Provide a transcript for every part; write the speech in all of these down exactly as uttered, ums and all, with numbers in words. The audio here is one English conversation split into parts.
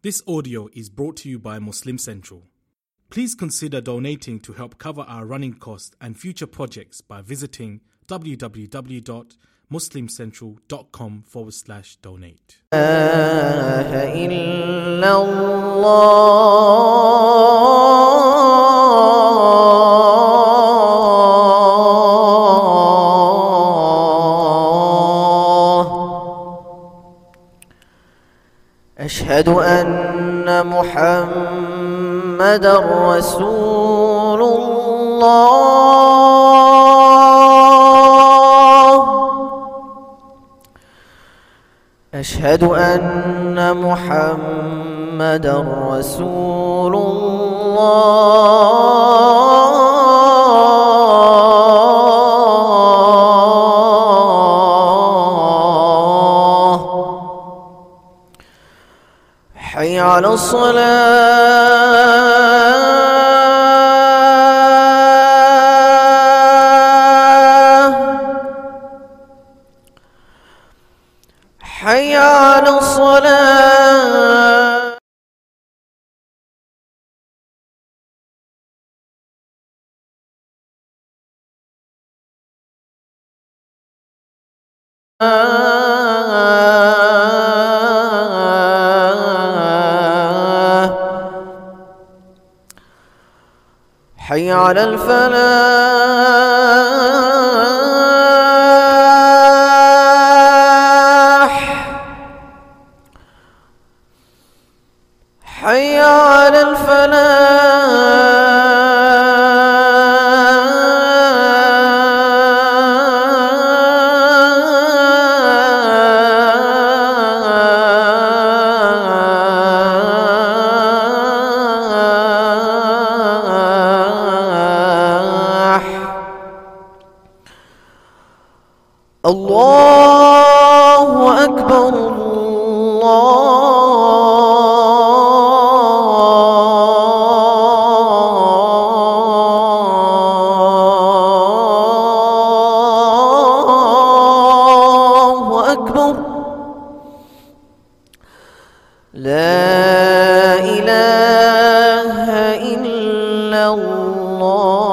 This audio is brought to you by Muslim Central. Please consider donating to help cover our running costs and future projects by visiting www.muslimcentral.com forward slash donate. أشهد أن محمدًا رسول الله أشهد أن محمدًا رسول حي على الصلاة حي على الصلاة حي على الفلاح حي على الفلاح الله أكبر الله أكبر لا إله إلا الله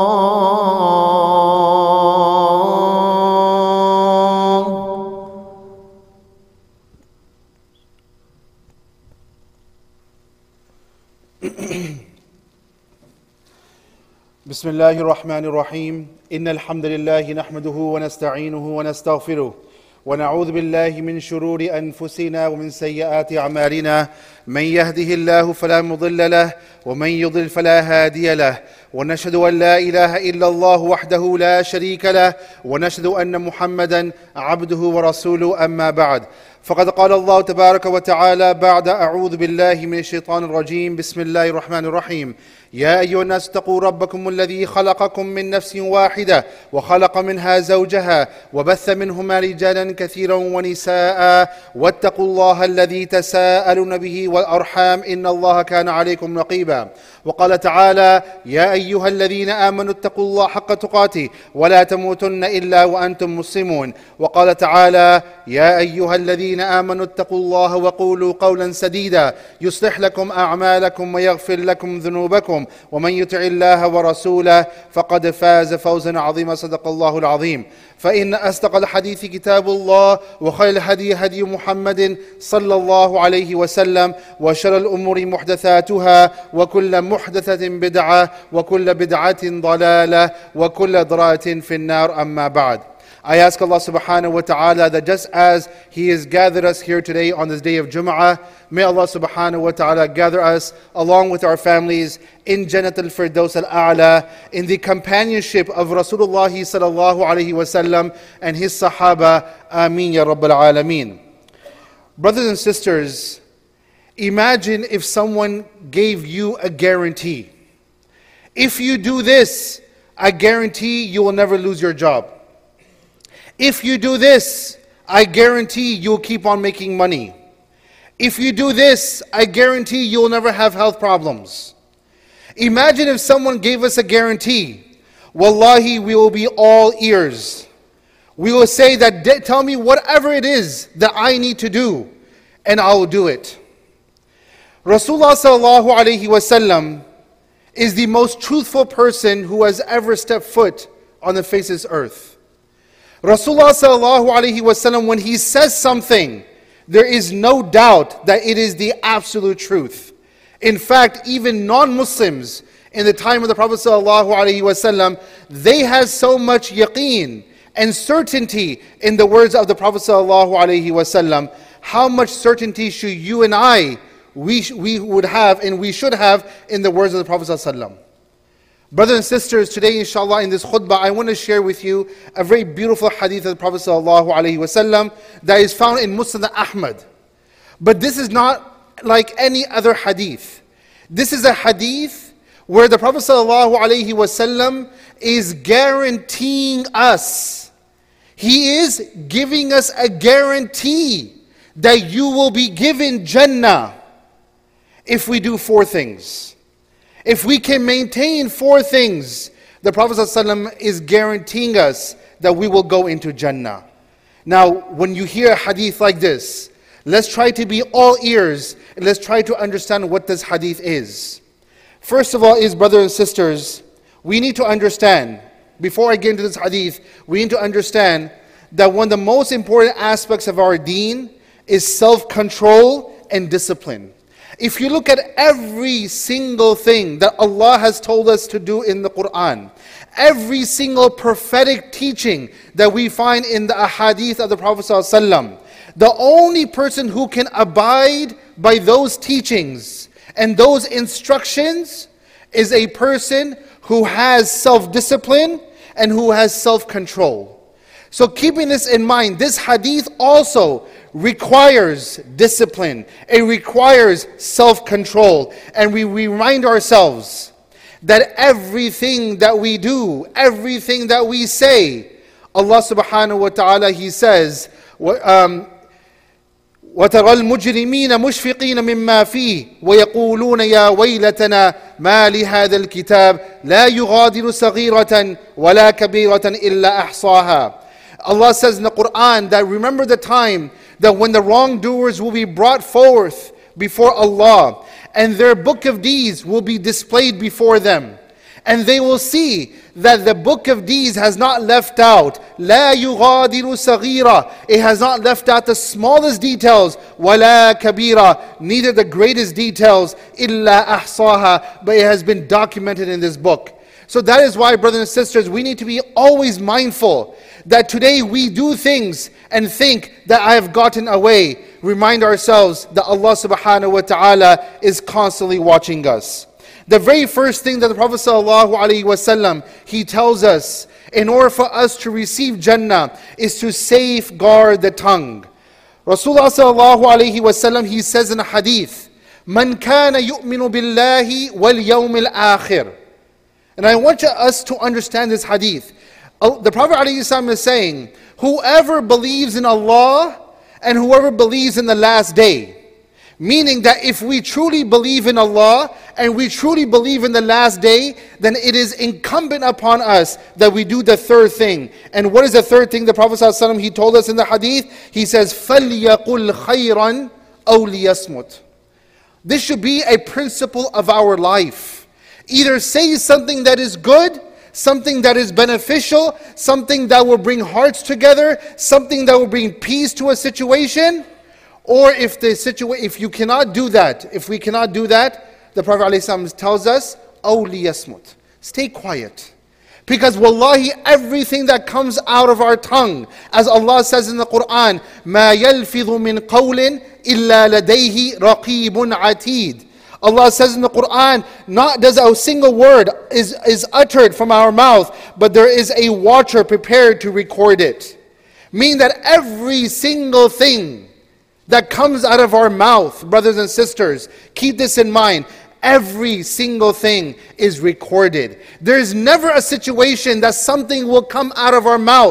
بسم الله الرحمن الرحيم إن الحمد لله نحمده ونستعينه ونستغفره ونعوذ بالله من شرور أنفسنا ومن سيئات أعمالنا من يهده الله فلا مضل له ومن يضلل فلا هادي له ونشهد أن لا إله إلا الله وحده لا شريك له ونشهد أن محمدا عبده ورسوله أما بعد فقد قال الله تبارك وتعالى بعد أعوذ بالله من الشيطان الرجيم بسم الله الرحمن الرحيم يا أيها الناس اتقوا ربكم الذي خلقكم من نفس واحدة وخلق منها زوجها وبث منهما رجالا كثيرا ونساء واتقوا الله الذي تساءلون به والأرحام إن الله كان عليكم رقيبا وقال تعالى يا أيها الذين آمنوا اتقوا الله حق تقاته ولا تموتن إلا وأنتم مسلمون وقال تعالى يا أيها الذين آمنوا اتقوا الله وقولوا قولا سديدا يصلح لكم أعمالكم ويغفر لكم ذنوبكم ومن يطع الله ورسوله فقد فاز فوزا عظيما صدق الله العظيم فإن أصدق الحديث كتاب الله وخير الهدي هدي محمد صلى الله عليه وسلم وشر الأمور محدثاتها وكل محدثة بدعة وكل بدعة ضلالة وكل ضلالة في النار أما بعد. I ask Allah subhanahu wa ta'ala that just as He has gathered us here today on this day of Jum'ah, may Allah subhanahu wa ta'ala gather us along with our families in Jannat al-Firdaus al-A'la, in the companionship of Rasulullah sallallahu alayhi wa sallam and his Sahaba. Ameen ya Rabbal Alameen. Brothers and sisters, imagine if someone gave you a guarantee. If you do this, I guarantee you will never lose your job. If you do this, I guarantee you'll keep on making money. If you do this, I guarantee you'll never have health problems. Imagine if someone gave us a guarantee. Wallahi, we will be all ears. We will say that, tell me whatever it is that I need to do, and I will do it. Rasulullah sallallahu alayhi wasallam is the most truthful person who has ever stepped foot on the face of this earth. Rasulullah sallallahu alayhi wasallam, when he says something, there is no doubt that it is the absolute truth. In fact, even non-Muslims in the time of the Prophet sallallahu alaihi wasallam, they had so much yaqeen and certainty in the words of the Prophet sallallahu alaihi wasallam. How much certainty should you and I, we, we would have and we should have in the words of the Prophet sallallahu alaihi wasallam? Brothers and sisters, today inshallah in this khutbah, I want to share with you a very beautiful hadith of the Prophet sallallahu alaihi wasallam that is found in Musnad Ahmad. But this is not like any other hadith. This is a hadith where the Prophet sallallahu alaihi wasallam is guaranteeing us. He is giving us a guarantee that you will be given Jannah if we do four things. If we can maintain four things, the Prophet ﷺ is guaranteeing us that we will go into Jannah. Now, when you hear a hadith like this, let's try to be all ears and let's try to understand what this hadith is. First of all is, brothers and sisters, we need to understand, before I get into this hadith, we need to understand that one of the most important aspects of our deen is self-control and discipline. If you look at every single thing that Allah has told us to do in the Quran, every single prophetic teaching that we find in the ahadith of the Prophet ﷺ, the only person who can abide by those teachings and those instructions is a person who has self-discipline and who has self-control. So keeping this in mind, this hadith also requires discipline. It requires self-control. And we remind ourselves that everything that we do, everything that we say, Allah subhanahu wa ta'ala, He says, um, وَتَرَى الْمُجْرِمِينَ مُشْفِقِينَ مِمَّا فِيهِ وَيَقُولُونَ يَا وَيْلَتَنَا مَا لِهَذَا الْكِتَابِ لَا يُغَادِرُ صَغِيرَةً وَلَا كَبِيرَةً إِلَّا أَحْصَاهَا. Allah says in the Quran that remember the time that when the wrongdoers will be brought forth before Allah and their book of deeds will be displayed before them. And they will see that the book of deeds has not left out لا يغادر صغيرة. It has not left out the smallest details, ولا كبيرة, neither the greatest details, إلا أحصاها, but it has been documented in this book. So that is why, brothers and sisters, we need to be always mindful that today we do things and think that I have gotten away. Remind ourselves that Allah subhanahu wa ta'ala is constantly watching us. The very first thing that the Prophet sallallahu alaihi wasallam, he tells us, in order for us to receive Jannah, is to safeguard the tongue. Rasulullah sallallahu alaihi wasallam, he says in a hadith, "Man kana yu'minu billahi wal yawmil akhir." And I want us to understand this hadith. The Prophet ﷺ is saying, whoever believes in Allah and whoever believes in the last day. Meaning that if we truly believe in Allah and we truly believe in the last day, then it is incumbent upon us that we do the third thing. And what is the third thing? The Prophet ﷺ, he told us in the hadith, he says, فَلْيَقُلْ خَيْرًا أَوْ لِيَصْمُتْ. This should be a principle of our life. Either say something that is good, something that is beneficial, something that will bring hearts together, something that will bring peace to a situation, or if the situa- if you cannot do that, if we cannot do that, the Prophet ﷺ tells us, أَوْ لِيَصْمُتْ. Stay quiet. Because wallahi, everything that comes out of our tongue, as Allah says in the Quran, مَا يَلْفِظُ مِنْ قَوْلٍ إِلَّا لَدَيْهِ رَقِيبٌ عَتِيدٌ. Allah says in the Quran, not does a single word is, is uttered from our mouth, but there is a watcher prepared to record it. Meaning that every single thing that comes out of our mouth, brothers and sisters, keep this in mind, every single thing is recorded. There is never a situation that something will come out of our mouth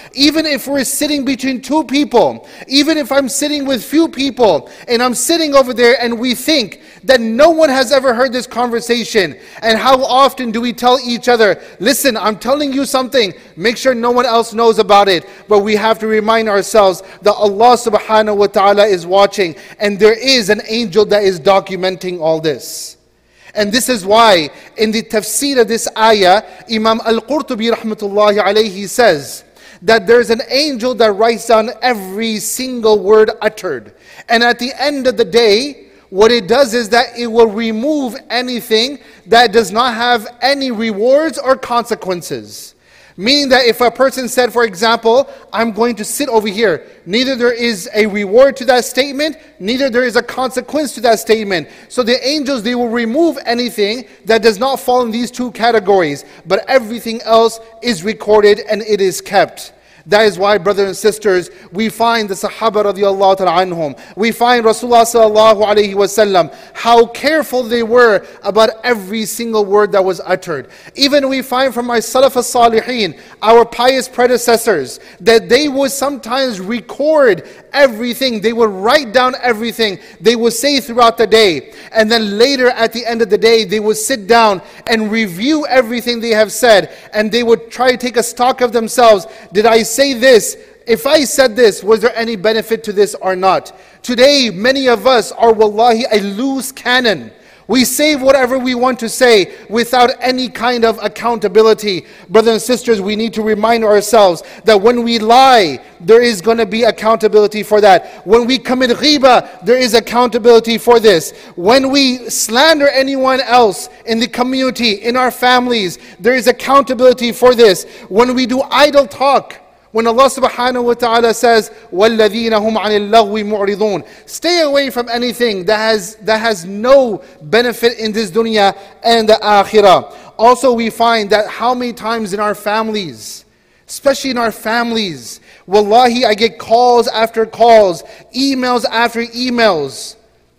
Even if we're sitting between two people, even if I'm sitting with few people, and I'm sitting over there and we think that no one has ever heard this conversation, and how often do we tell each other, listen, I'm telling you something, make sure no one else knows about it. But we have to remind ourselves that Allah subhanahu wa ta'ala is watching, and there is an angel that is documenting all this. And this is why in the tafsir of this ayah, Imam Al-Qurtubi rahmatullahi alayhi says that there's an angel that writes down every single word uttered. And at the end of the day, what it does is that it will remove anything that does not have any rewards or consequences. Meaning that if a person said, for example, I'm going to sit over here, neither there is a reward to that statement, neither there is a consequence to that statement. So the angels, they will remove anything that does not fall in these two categories, but everything else is recorded and it is kept. That is why, brothers and sisters, we find the Sahaba radiallahu ta'ala anhum, we find Rasulullah sallallahu alayhi wa sallam, how careful they were about every single word that was uttered. Even we find from our Salaf as-Salihin, our pious predecessors, that they would sometimes record everything. They would write down everything they would say throughout the day. And then later at the end of the day, they would sit down and review everything they have said. And they would try to take a stock of themselves. Did I say this? If I said this, was there any benefit to this or not? Today, many of us are wallahi a loose cannon. We say whatever we want to say without any kind of accountability. Brothers and sisters, we need to remind ourselves that when we lie, there is going to be accountability for that. When we commit ghibah, there is accountability for this. When we slander anyone else in the community, in our families, there is accountability for this. When we do idle talk, when Allah subhanahu wa ta'ala says, وَالَّذِينَ هُمْ عَنِ اللَّغْوِ مُعْرِضُونَ, stay away from anything that has, that has no benefit in this dunya and the akhirah. Also we find that how many times in our families, especially in our families, wallahi, I get calls after calls, emails after emails,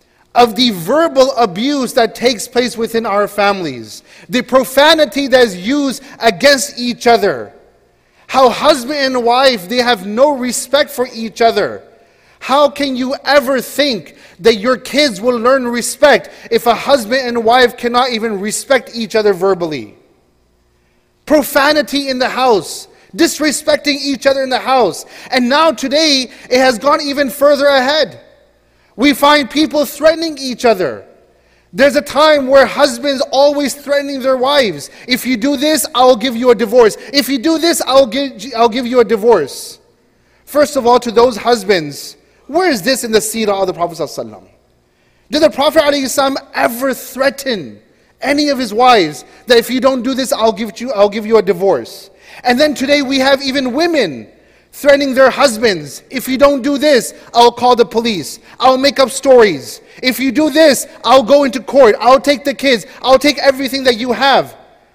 of the verbal abuse that takes place within our families. The profanity that is used against each other. How husband and wife, they have no respect for each other. How can you ever think that your kids will learn respect if a husband and wife cannot even respect each other verbally? Profanity in the house, disrespecting each other in the house. And now today, it has gone even further ahead. We find people threatening each other. There's a time where husbands always threatening their wives. If you do this, I'll give you a divorce. If you do this, I'll give, I'll give you a divorce. First of all, to those husbands, where is this in the seerah of the Prophet ﷺ? Did the Prophet ﷺ ever threaten any of his wives that if you don't do this, I'll give you, I'll give you a divorce? And then today we have even women threatening their husbands. If you don't do this, I'll call the police. I'll make up stories. If you do this, I'll go into court. I'll take the kids. I'll take everything that you have.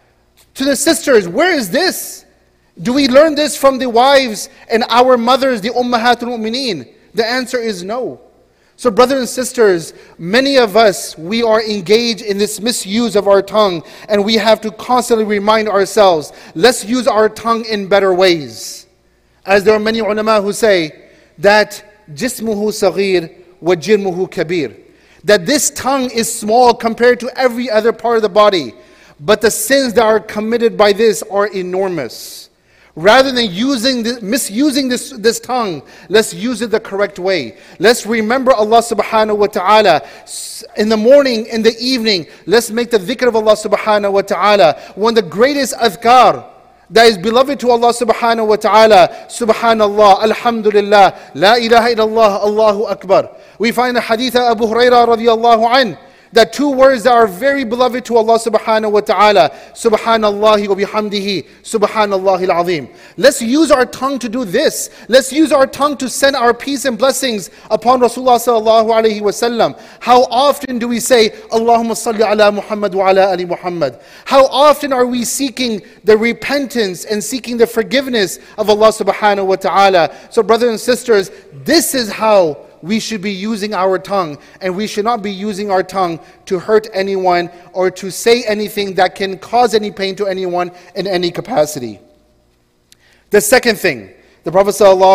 To the sisters, where is this? Do we learn this from the wives and our mothers, the Ummahatul Mu'mineen? The answer is no. So brothers and sisters, many of us, we are engaged in this misuse of our tongue, and we have to constantly remind ourselves, let's use our tongue in better ways. As there are many ulama who say that jismuhu saghir wa jirmuhu kabir, that this tongue is small compared to every other part of the body, but the sins that are committed by this are enormous. Rather than using this, misusing this, this tongue, let's use it the correct way. Let's remember Allah subhanahu wa ta'ala in the morning, in the evening. Let's make the dhikr of Allah subhanahu wa ta'ala one of the greatest adhkar that is beloved to Allah subhanahu wa ta'ala. Subhanallah, alhamdulillah, la ilaha illallah, Allahu Akbar. We find the hadith of Abu Hurairah radiallahu anhu, that two words that are very beloved to Allah subhanahu wa ta'ala, Subhanallahi wa bihamdihi, Subhanallahil azim. Let's use our tongue to do this. Let's use our tongue to send our peace and blessings upon Rasulullah sallallahu alayhi wa sallam. How often do we say, Allahumma salli ala Muhammad wa ala ali Muhammad? How often are we seeking the repentance and seeking the forgiveness of Allah subhanahu wa ta'ala? So brothers and sisters, this is how we should be using our tongue, and we should not be using our tongue to hurt anyone or to say anything that can cause any pain to anyone in any capacity. The second thing the Prophet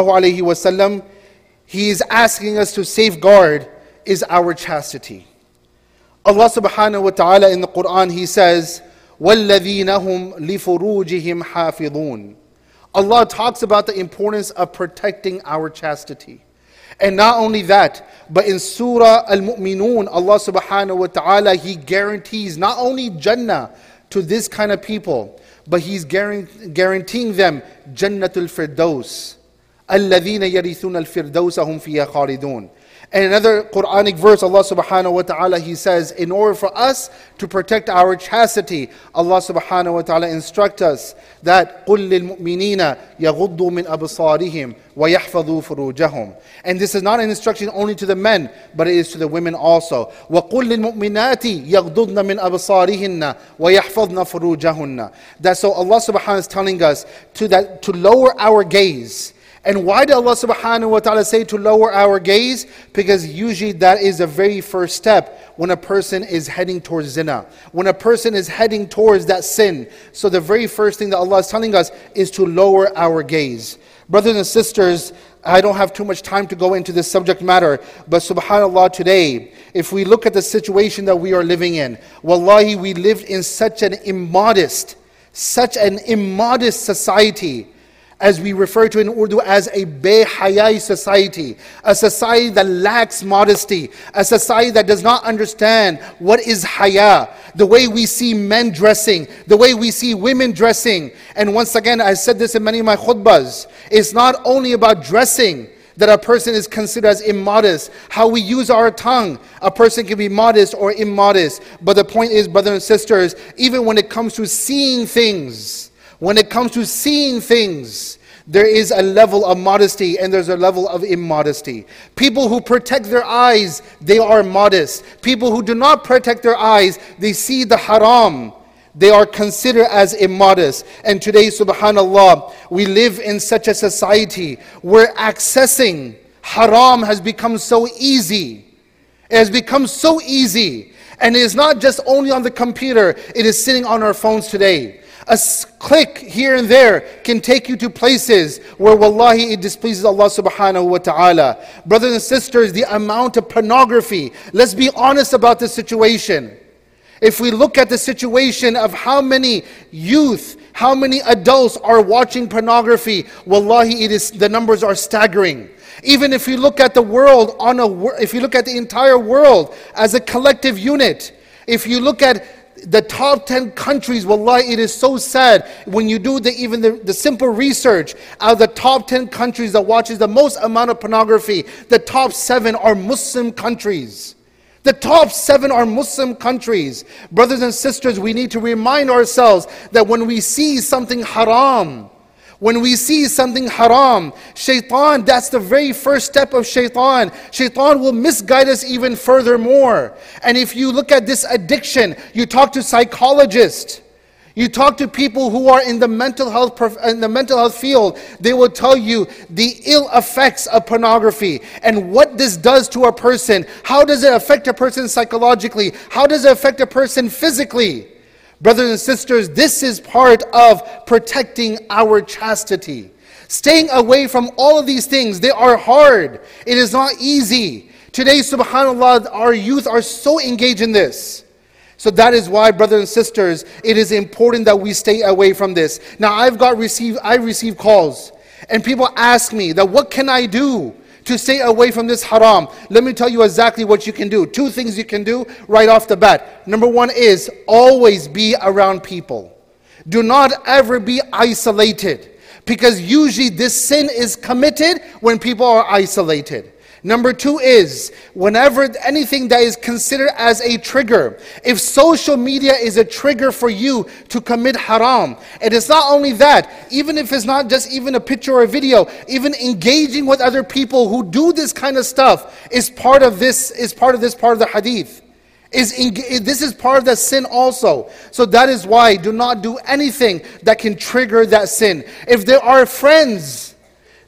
ﷺ, he is asking us to safeguard is our chastity. Allah subhanahu wa ta'ala in the Quran, He says, وَالَّذِينَ هُمْ لِفُرُوجِهِمْ حَافِظُونَ. Allah talks about the importance of protecting our chastity. And not only that, but in Surah Al-Mu'minun, Allah subhanahu wa ta'ala, He guarantees not only Jannah to this kind of people, but He's guaranteeing them Jannatul Firdaus. الَّذِينَ يَرِثُونَ الْفِرْدَوْسَ هُمْ فِيهَا خَالِدُونَ. And another Quranic verse, Allah subhanahu wa ta'ala, He says, in order for us to protect our chastity, Allah subhanahu wa ta'ala instructs us that قُلْ لِلْمُؤْمِنِينَ يَغُضُّوا مِنْ أَبْصَارِهِمْ وَيَحْفَظُوا فُرُوجَهُم. And this is not an instruction only to the men, but it is to the women also. وَقُلْ لِلْمُؤْمِنَاتِ يَغْضُضْنَ مِنْ أَبْصَارِهِنَّ وَيَحْفَظْنَ فُرُوجَهُنَّ. That so Allah subhanahu wa ta'ala is telling us to, that, to lower our gaze. And why did Allah subhanahu wa ta'ala say to lower our gaze? Because usually that is the very first step when a person is heading towards zina. When a person is heading towards that sin. So the very first thing that Allah is telling us is to lower our gaze. Brothers and sisters, I don't have too much time to go into this subject matter, but subhanAllah, today, if we look at the situation that we are living in, wallahi, we lived in such an immodest, such an immodest society, as we refer to in Urdu as a be-hayai society, a society that lacks modesty, a society that does not understand what is haya, the way we see men dressing, the way we see women dressing. And once again, I said this in many of my khutbahs, it's not only about dressing that a person is considered as immodest. How we use our tongue, a person can be modest or immodest. But the point is, brothers and sisters, even when it comes to seeing things, When it comes to seeing things, there is a level of modesty and there's a level of immodesty. People who protect their eyes, they are modest. People who do not protect their eyes, they see the haram, they are considered as immodest. And today, subhanallah, we live in such a society where accessing haram has become so easy. It has become so easy. And it is not just only on the computer, it is sitting on our phones today. A click here and there can take you to places where wallahi it displeases Allah subhanahu wa ta'ala. Brothers and sisters, the amount of pornography, let's be honest about the situation. If we look at the situation of how many youth, how many adults are watching pornography, wallahi it is, the numbers are staggering. Even if you look at the world, on a, if you look at the entire world as a collective unit, if you look at the top ten countries, wallahi, it is so sad when you do the, even the, the simple research. Out of the top ten countries that watches the most amount of pornography, the top seven are Muslim countries. The top seven are Muslim countries. Brothers and sisters, we need to remind ourselves that when we see something haram, when we see something haram, shaitan, that's the very first step of shaitan. Shaitan will misguide us even furthermore. And if you look at this addiction, you talk to psychologists, you talk to people who are in the mental health in the mental health field, they will tell you the ill effects of pornography and what this does to a person. How does it affect a person psychologically? How does it affect a person physically? Brothers and sisters, this is part of protecting our chastity. Staying away from all of these things, they are hard. It is not easy. Today, subhanAllah, our youth are so engaged in this. So that is why, brothers and sisters, it is important that we stay away from this. Now, I've got received, I receive calls, and people ask me that what can I do to stay away from this haram? Let me tell you exactly what you can do. Two things you can do right off the bat. Number one is always be around people. Do not ever be isolated, because usually this sin is committed when people are isolated. Number two is, whenever anything that is considered as a trigger, if social media is a trigger for you to commit haram, and it's not only that, even if it's not just even a picture or a video, even engaging with other people who do this kind of stuff is part of this, is part of this part of the hadith. Is in, this is part of the sin also. So that is why do not do anything that can trigger that sin. If there are friends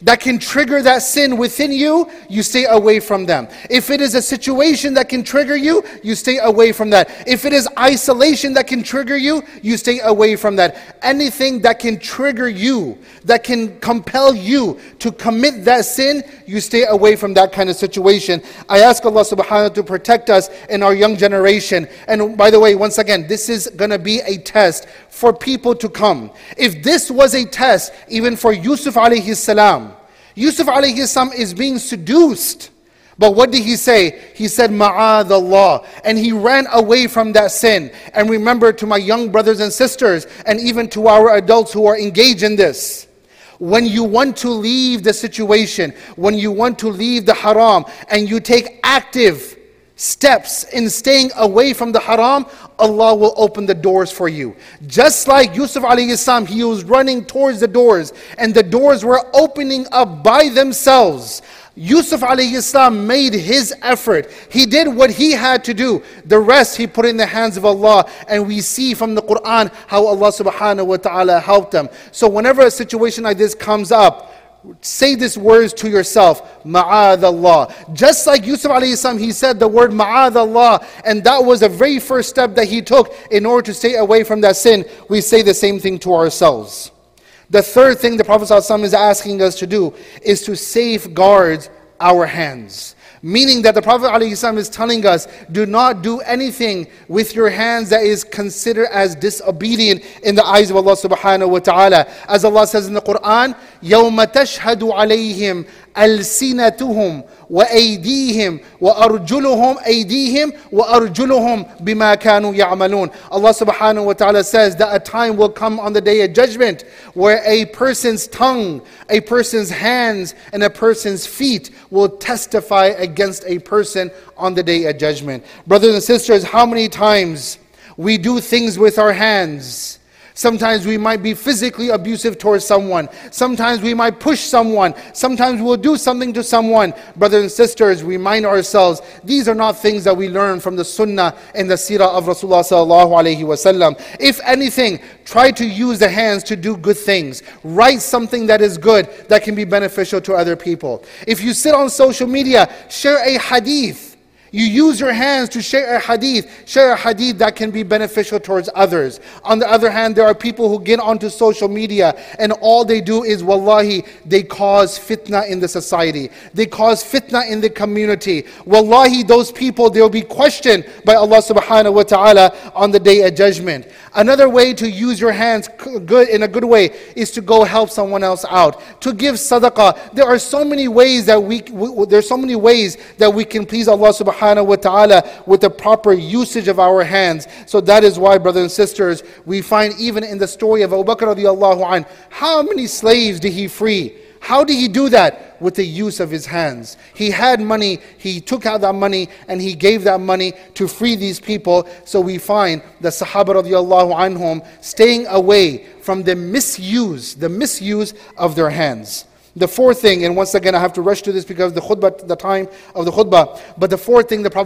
that can trigger that sin within you, you stay away from them. If it is a situation that can trigger you, you stay away from that. If it is isolation that can trigger you, you stay away from that. Anything that can trigger you, that can compel you to commit that sin, you stay away from that kind of situation. I ask Allah subhanahu wa ta'ala to protect us in our young generation. And by the way, once again, this is going to be a test for people to come. If this was a test, even for Yusuf alayhi salam, Yusuf alayhi salam is being seduced. But what did he say? He said, Ma'ad Allah. And he ran away from that sin. And remember, to my young brothers and sisters, and even to our adults who are engaged in this, when you want to leave the situation, when you want to leave the haram, and you take active steps in staying away from the haram, Allah will open the doors for you. Just like Yusuf alayhi salam, he was running towards the doors, and the doors were opening up by themselves. Yusuf alayhi salam made his effort. He did what he had to do. The rest he put in the hands of Allah. And we see from the Quran how Allah subhanahu wa ta'ala helped them. So whenever a situation like this comes up, say these words to yourself, Ma'ad Allah. Just like Yusuf alayhi salam, he said the word Ma'ad Allah, and that was the very first step that he took in order to stay away from that sin. We say the same thing to ourselves. The third thing the Prophet ﷺ is asking us to do is to safeguard our hands. Meaning that the Prophet ﷺ is telling us, do not do anything with your hands that is considered as disobedient in the eyes of Allah subhanahu wa ta'ala. As Allah says in the Quran, يَوْمَ تَشْهَدُ عَلَيْهِمْ أَلْسِنَتُهُمْ وَأَيْدِيهِمْ وَأَرْجُلُهُمْ أَيْدِيهِمْ وَأَرْجُلُهُمْ بِمَا كَانُوا يَعْمَلُونَ. Allah subhanahu wa ta'ala says that a time will come on the day of judgment where a person's tongue, a person's hands, and a person's feet will testify against a person on the day of judgment. Brothers and sisters, how many times we do things with our hands? Sometimes we might be physically abusive towards someone. Sometimes we might push someone. Sometimes we'll do something to someone. Brothers and sisters, remind ourselves, these are not things that we learn from the sunnah and the seerah of Rasulullah sallallahu alaihi wasallam. If anything, try to use the hands to do good things. Write something that is good, that can be beneficial to other people. If you sit on social media, share a hadith. You use your hands to share a hadith, share a hadith that can be beneficial towards others. On the other hand, there are people who get onto social media and all they do is, wallahi, they cause fitna in the society. They cause fitna in the community. Wallahi, those people, they'll be questioned by Allah subhanahu wa ta'ala on the day of judgment. Another way to use your hands good in a good way is to go help someone else out, to give sadaqah. There are so many ways that we, we there's so many ways that we can please Allah subhanahu wa ta'ala with the proper usage of our hands. So that is why, brothers and sisters, we find even in the story of Abu Bakr radiallahu anh, how many slaves did he free? How did he do that? With the use of his hands. He had money, he took out that money, and he gave that money to free these people. So we find the Sahaba radiallahu anhum staying away from the misuse, the misuse of their hands. The fourth thing, and once again I have to rush to this because the khutbah, the time of the khutbah, but the fourth thing the Prophet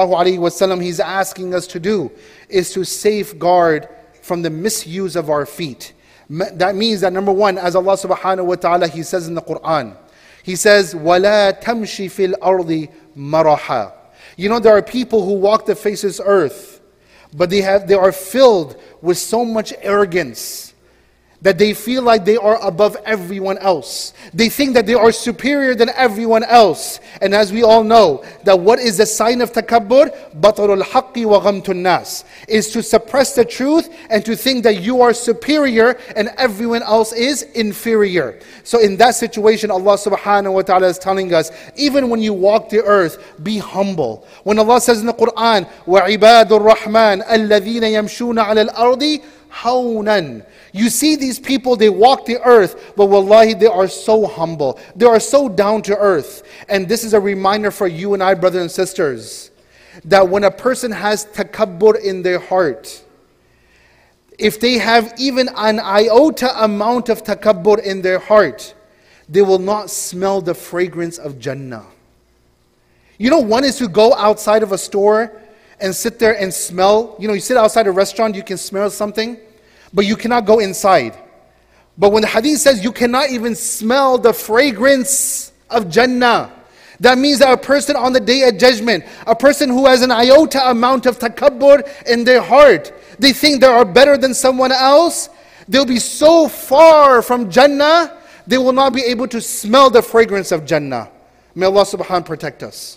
ﷺ, he's asking us to do is to safeguard from the misuse of our feet. That means that number one, as Allah subhanahu wa ta'ala, He says in the Quran, He says, وَلَا تَمْشِ فِي الْأَرْضِ مَرَحًا. You know, there are people who walk the face of this earth, but they have they are filled with so much arrogance that they feel like they are above everyone else. They think that they are superior than everyone else. And as we all know, that what is the sign of takabbur? بَطَرُ الْحَقِّ وَغَمْتُ النَّاسِ, is to suppress the truth and to think that you are superior and everyone else is inferior. So in that situation, Allah subhanahu wa ta'ala is telling us, even when you walk the earth, be humble. When Allah says in the Quran, وَعِبَادُ الرَّحْمَنِ الَّذِينَ يَمْشُونَ عَلَى الْأَرْضِ hawnan. You see these people, they walk the earth, but wallahi, they are so humble. They are so down to earth. And this is a reminder for you and I, brothers and sisters, that when a person has takabbur in their heart, if they have even an iota amount of takabbur in their heart, they will not smell the fragrance of Jannah. You know, one is to go outside of a store and sit there and smell. You know, you sit outside a restaurant, you can smell something, but you cannot go inside. But when the hadith says you cannot even smell the fragrance of Jannah, that means that a person on the day of judgment, a person who has an iota amount of takabbur in their heart, they think they are better than someone else, they'll be so far from Jannah, they will not be able to smell the fragrance of Jannah. May Allah subhanahu wa ta'ala protect us.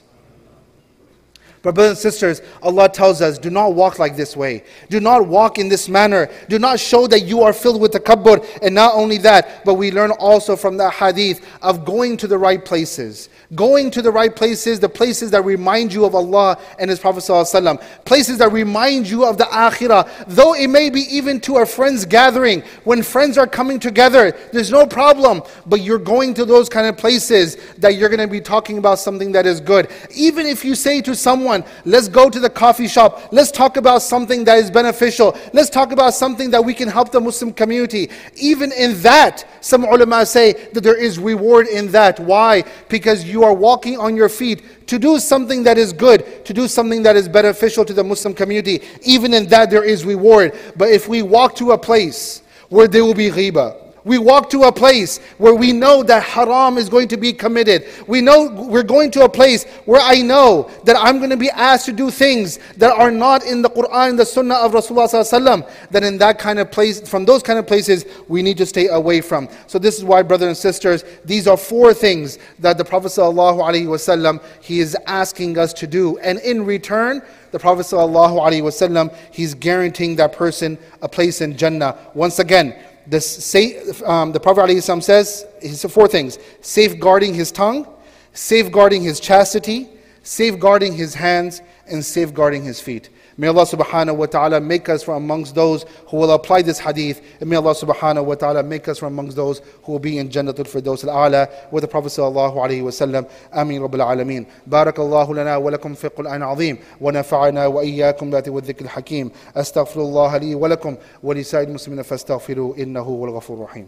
But brothers and sisters, Allah tells us, do not walk like this way. Do not walk in this manner. Do not show that you are filled with takabbur. And not only that, but we learn also from that hadith of going to the right places. Going to the right places, the places that remind you of Allah and His Prophet ﷺ. Places that remind you of the akhirah. Though it may be even to a friend's gathering. When friends are coming together, there's no problem. But you're going to those kind of places that you're going to be talking about something that is good. Even if you say to someone, let's go to the coffee shop. Let's talk about something that is beneficial. Let's talk about something that we can help the Muslim community. Even in that, some ulama say that there is reward in that. Why? Because you are walking on your feet to do something that is good, to do something that is beneficial to the Muslim community. Even in that there is reward. But if we walk to a place where there will be ghibah, we walk to a place where we know that haram is going to be committed. We know we're going to a place where I know that I'm going to be asked to do things that are not in the Quran and the Sunnah of Rasulullah sallallahu alaihi wasallam. Then in that kind of place, from those kind of places, we need to stay away from. So this is why, brothers and sisters, these are four things that the Prophet sallallahu alaihi wasallam, he is asking us to do. And in return, the Prophet sallallahu alaihi wasallam, he's guaranteeing that person a place in Jannah. Once again, This say, um, the Prophet ﷺ says, he said four things: safeguarding his tongue, safeguarding his chastity, safeguarding his hands, and safeguarding his feet. May Allah subhanahu wa ta'ala make us from amongst those who will apply this hadith. And may Allah subhanahu wa ta'ala make us from amongst those who will be in Jannatul Firdaus al-A'la with the Prophet sallallahu alayhi wa sallam. Ameen Rabbil Alameen. Barakallahu lana wa lakum fi Qur'an azim. Wa nafa'ana wa iyyakum bati wa dhikr al-hakim. Astaghfirullah li wa lakum wa li sa'id muslimina fastaghfiru innahu wal ghafur rahim.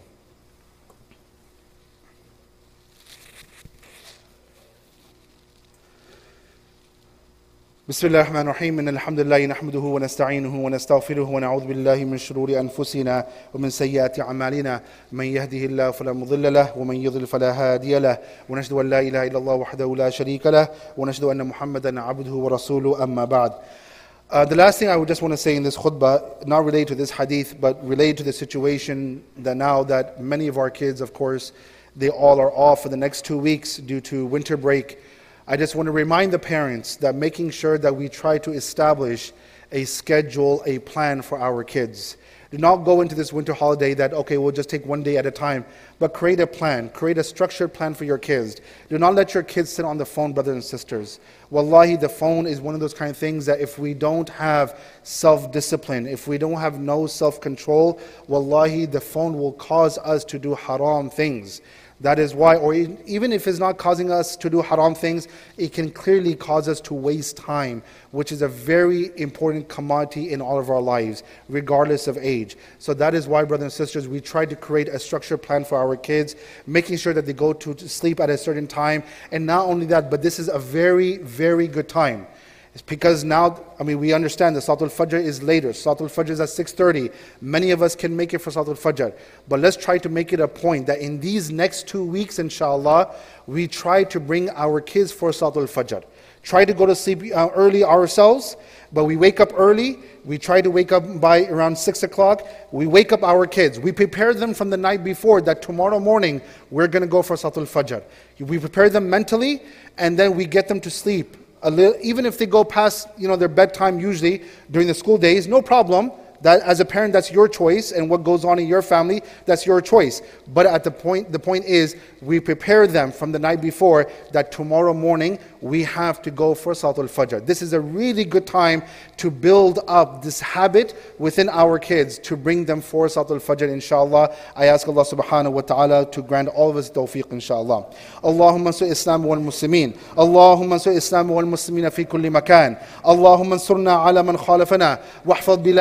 بسم الله الرحمن الرحيم إن الحمد لله نحمده ونستعينه ونستغفره ونعوذ بالله من شرور أنفسنا ومن سيئات أعمالنا من يهده الله فلا مضل له ومن يضلل فلا هادي له ونشهد أن لا إله إلا الله وحده لا شريك له ونشهد أن محمدا عبده ورسوله أما بعد. Uh, the last thing I would just want to say in this khutbah, not related to this hadith, but related to the situation that now that many of our kids, of course, they all are off for the next two weeks due to winter break. I just want to remind the parents that making sure that we try to establish a schedule, a plan for our kids. Do not go into this winter holiday that, okay, we'll just take one day at a time, but create a plan, create a structured plan for your kids. Do not let your kids sit on the phone, brothers and sisters. Wallahi, the phone is one of those kind of things that if we don't have self-discipline, if we don't have no self-control, wallahi, the phone will cause us to do haram things. That is why, or even if it's not causing us to do haram things, it can clearly cause us to waste time, which is a very important commodity in all of our lives, regardless of age. So that is why, brothers and sisters, we try to create a structured plan for our kids, making sure that they go to sleep at a certain time. And not only that, but this is a very, very good time. It's because now, I mean, we understand that Salatul Fajr is later. Salatul Fajr is at six thirty. Many of us can make it for Salatul Fajr. But let's try to make it a point that in these next two weeks, inshallah, we try to bring our kids for Salatul Fajr. Try to go to sleep uh, early ourselves, but we wake up early. We try to wake up by around six o'clock. We wake up our kids. We prepare them from the night before that tomorrow morning we're going to go for Salatul Fajr. We prepare them mentally, and then we get them to sleep. A little, even if they go past, you know, their bedtime usually during the school days, no problem. That as a parent, that's your choice, and what goes on in your family, that's your choice. But at the point, the point is, we prepare them from the night before that tomorrow morning we have to go for Salatul Fajr. This is a really good time to build up this habit within our kids, to bring them for Salatul Fajr, inshallah. I ask Allah subhanahu wa ta'ala to grant all of us tawfiq, inshallah. Allahumma ansur Islam wal Muslimin. Allahumma ansur Islam wal Muslimina fi kulli makan. Allahumma ansurna ala man khalafana. Wahfad biladana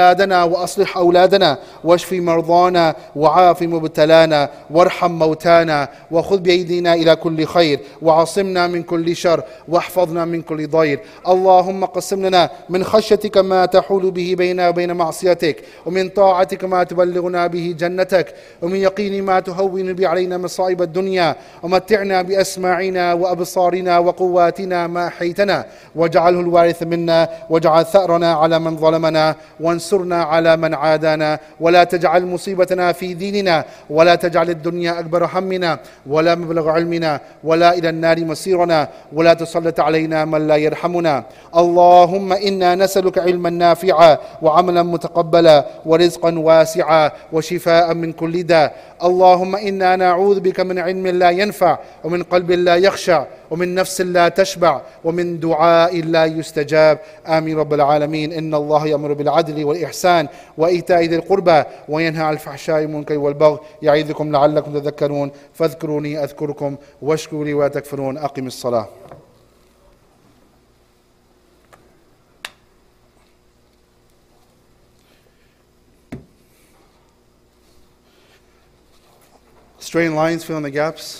وأصلح أولادنا واشف مرضانا وعاف مبتلانا وارحم موتانا وخذ بأيدينا إلى كل خير وعصمنا من كل شر واحفظنا من كل ضير. اللهم قسم لنا من خشيتك ما تحول به بيننا وبين معصيتك، ومن طاعتك ما تبلغنا به جنتك، ومن يقين ما تهون به علينا مصائب الدنيا، ومتعنا بأسماعنا وأبصارنا وقواتنا ما أحيتنا، واجعله الوارث منا، واجعل ثأرنا على من ظلمنا، وانصرنا على من عادانا، ولا تجعل مصيبتنا في ديننا، ولا تجعل الدنيا أكبر همنا ولا مبلغ علمنا ولا إلى النار مصيرنا، ولا تسلط علينا من لا يرحمنا. اللهم إنا نسألك علما نافعا وعملا متقبلا ورزقا واسعا وشفاء من كل داء. اللهم إنا نعوذ بك من علم لا ينفع، ومن قلب لا يخشع، ومن نفس لا تشبع، ومن دعاء لا يستجاب. آمين رب العالمين. إن الله يأمر بالعدل والإحسان وإيتاء ذي القربى وينهى عن الفحشاء والمنكر والبغي يعظكم لعلكم تذكرون. فاذكروني أذكركم واشكروا لي ولا تكفرون. أقم الصلاة. Straighten lines, fill in the gaps.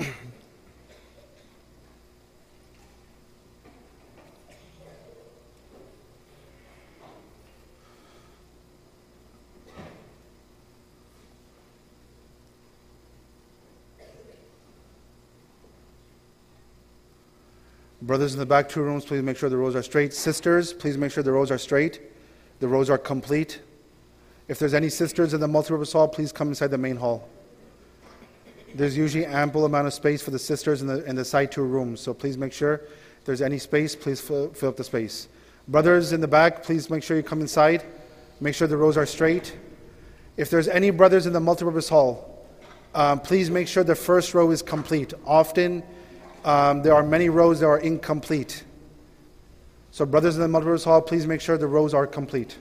Brothers in the back two rooms, please make sure the rows are straight. Sisters, please make sure the rows are straight. The rows are complete. If there's any sisters in the multipurpose hall, please come inside the main hall. There's usually ample amount of space for the sisters in the in the side two rooms, so please make sure if there's any space, please fill, fill up the space. Brothers in the back, please make sure you come inside. Make sure the rows are straight. If there's any brothers in the multipurpose hall, um, please make sure the first row is complete. Often, um, there are many rows that are incomplete. So brothers in the multipurpose hall, please make sure the rows are complete.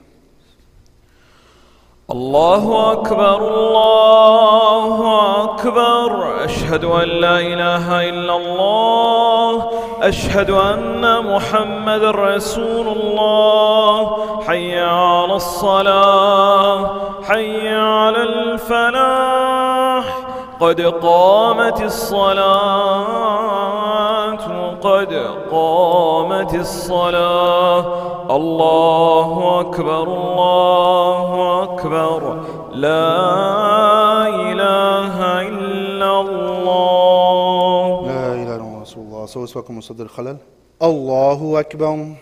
Allahu Akbar, Allahu Akbar. Ashhadu an la ilaha illallah. Ashhadu anna Muhammadan Rasulullah. Hayya ala as-salah. Hayya ala al-falah. قد قامت الصلاة قد قامت الصلاة. الله أكبر الله أكبر. لا إله إلا الله. لا إله إلا الله رسول الله. سوى سواكم مصدر الخلل. الله أكبر.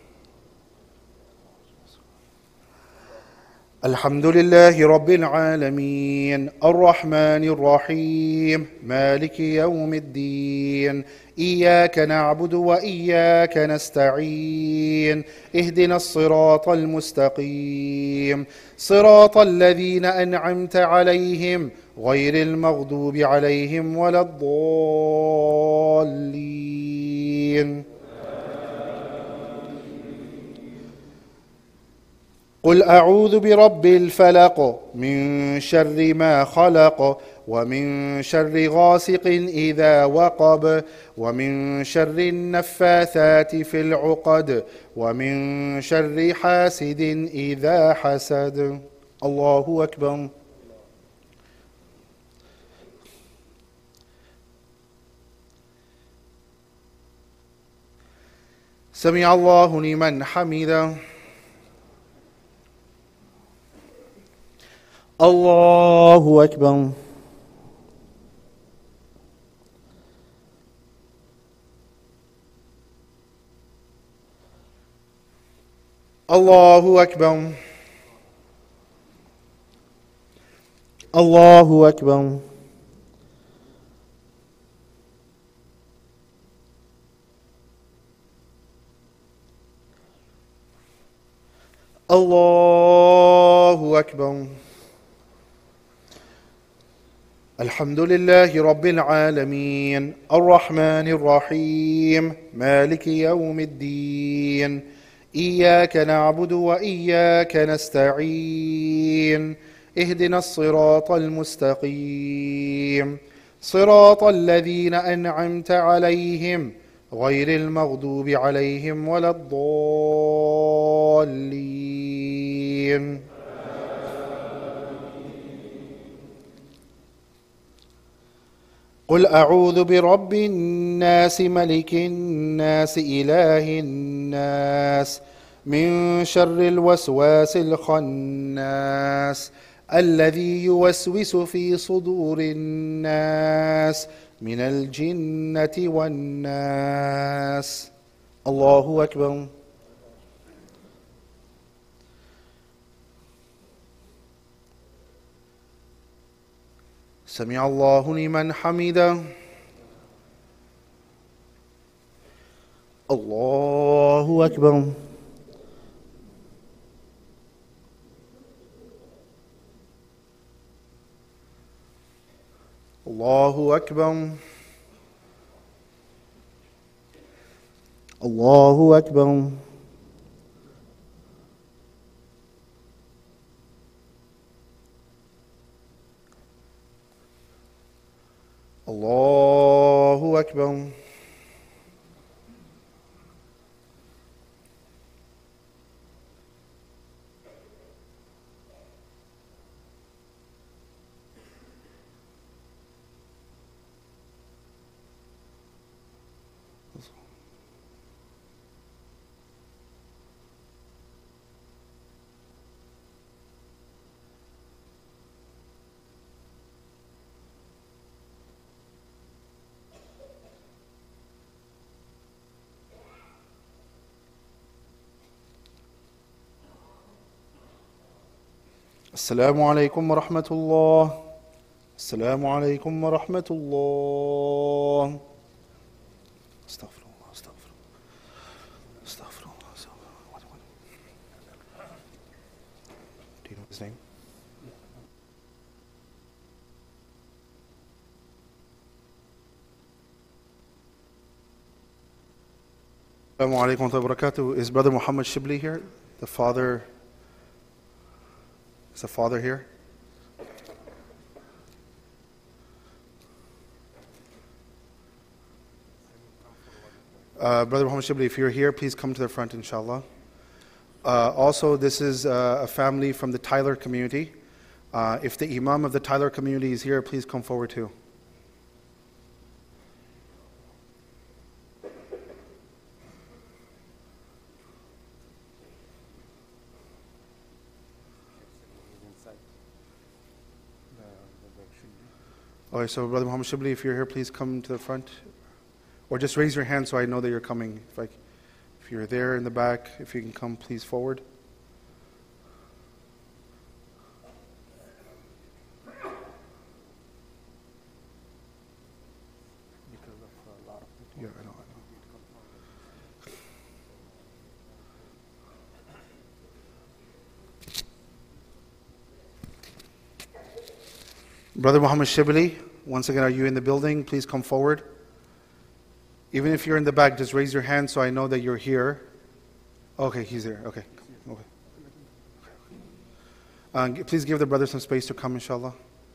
الحمد لله رب العالمين الرحمن الرحيم مالك يوم الدين إياك نعبد وإياك نستعين اهدنا الصراط المستقيم صراط الذين أنعمت عليهم غير المغضوب عليهم ولا الضالين. قل أعوذ برب الفلق من شر ما خلق ومن شر غاسق إذا وقب ومن شر النفاثات في العقد ومن شر حاسد إذا حسد. الله أكبر. سمع الله لمن حمده. الله أكبر. الله أكبر. الله أكبر. الله أكبر. الحمد لله رب العالمين الرحمن الرحيم مالك يوم الدين إياك نعبد وإياك نستعين اهدنا الصراط المستقيم صراط الذين أنعمت عليهم غير المغضوب عليهم ولا الضالين. قل أعوذ برب الناس ملك الناس إله الناس من شر الوسواس الخناس الذي يوسوس في صدور الناس من الجنة والناس. الله أكبر. سمع الله لمن حمده. الله أكبر. الله أكبر. الله أكبر. الله أكبر. السلام عليكم ورحمة الله. السلام عليكم ورحمة الله. استغفر الله استغفر الله استغفر الله استغفر الله. Do you know his name? Assalamu alaikum wa rahmatullahi wa barakatuh. Is Brother Muhammad Shibli here? The father. Is the father here? Uh, Brother Muhammad Shibli, if you're here, please come to the front, inshallah. Uh, also, this is uh, a family from the Tyler community. Uh, if the Imam of the Tyler community is here, please come forward too. Okay, so Brother Muhammad Shibli, if you're here, please come to the front. Or just raise your hand so I know that you're coming. If, I, if you're there in the back, if you can come, please forward. Yeah, I know, I know. Brother Muhammad Shibli, once again, are you in the building? Please come forward. Even if you're in the back, just raise your hand so I know that you're here. Okay, he's there. Okay. Okay. Uh, please give the brother some space to come, inshallah.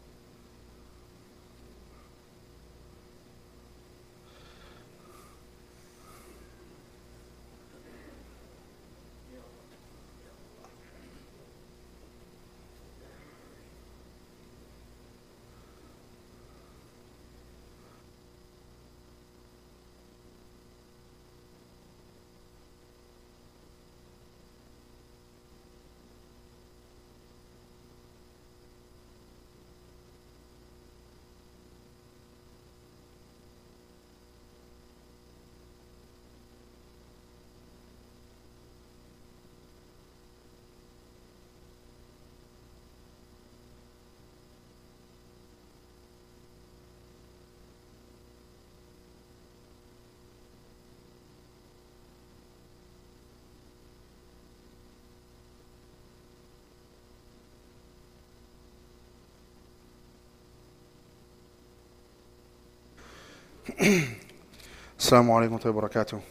Assalamu alaikum wa rahmatullahi wa barakatuh.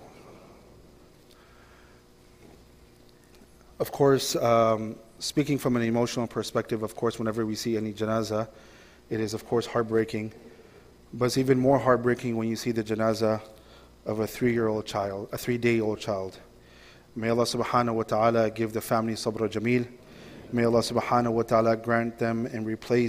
Of course, um, speaking from an emotional perspective, of course, whenever we see any janazah, it is of course heartbreaking. But it's even more heartbreaking when you see the janazah of a three-year-old child, a three-day-old child. May Allah subhanahu wa ta'ala give the family sabr jameel. May Allah subhanahu wa ta'ala grant them and replace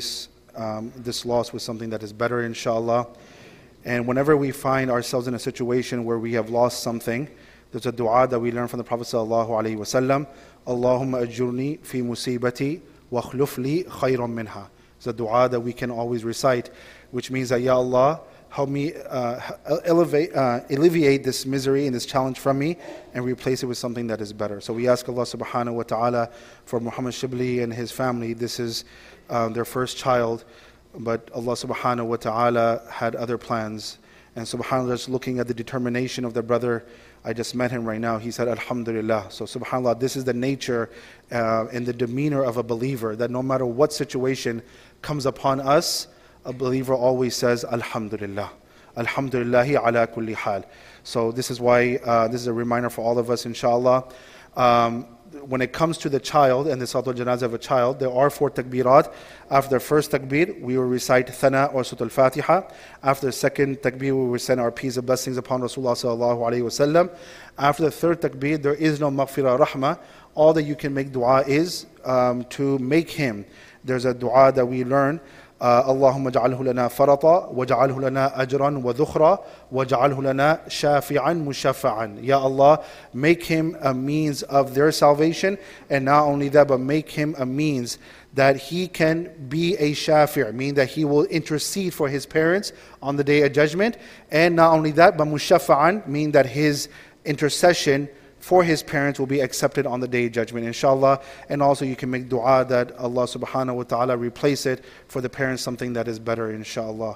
um, this loss with something that is better, inshallah. And whenever we find ourselves in a situation where we have lost something, there's a dua that we learn from the Prophet sallallahu alaihi wasallam. Allahumma ajurni fi musibati wa akhluf li khayran minha. It's a dua that we can always recite, which means that, Ya Allah, help me uh, elevate, uh, alleviate this misery and this challenge from me and replace it with something that is better. So we ask Allah subhanahu wa ta'ala for Muhammad Shibli and his family. This is uh, their first child, but Allah subhanahu wa ta'ala had other plans. And subhanAllah, just looking at the determination of their brother, I just met him right now. He said, Alhamdulillah. So subhanAllah, this is the nature uh, and the demeanor of a believer, that no matter what situation comes upon us, a believer always says, Alhamdulillah. Alhamdulillahi ala kulli hal. So this is why, uh, this is a reminder for all of us, inshallah. Um, when it comes to the child and the Salatul Janazah of a child, there are four takbirat. After the first takbir, we will recite Thana or Surah Al-Fatiha. After the second takbir, we will send our peace and blessings upon Rasulullah sallallahu alayhi wasallam. After the third takbir, there is no maghfirah rahmah. All that you can make dua is um, to make him. There's a dua that we learn. Allahumma ja'alhu lana farata, wa ja'alhu lana ajran wa dhukhra, wa ja'alhu lana shafi'an mushaffa'an. Ya Allah, make him a means of their salvation, and not only that, but make him a means that he can be a shafi', meaning that he will intercede for his parents on the day of judgment, and not only that, but mushaffa'an, meaning that his intercession for his parents will be accepted on the day of judgment, inshallah. And also you can make dua that Allah subhanahu wa ta'ala replace it for the parents something that is better, inshallah.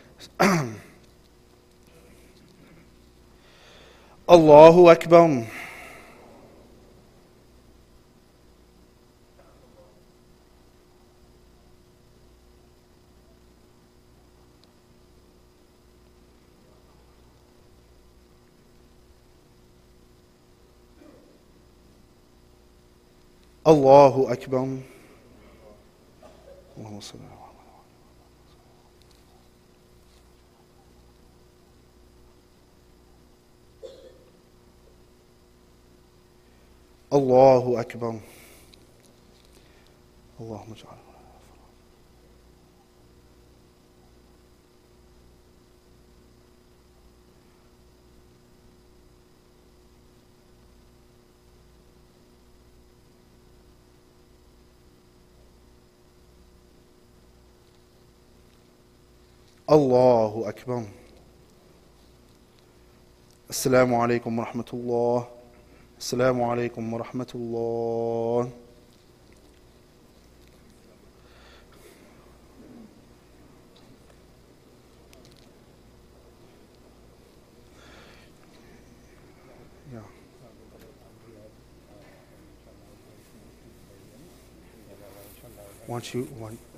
Allahu Akbar. Allahu Akbar. Allahu Akbar. Allahumma ja'al. Allahu Akbar. Assalamu alaikum wa rahmatullah. Assalamu alaikum wa rahmatullah. Yeah. Once you want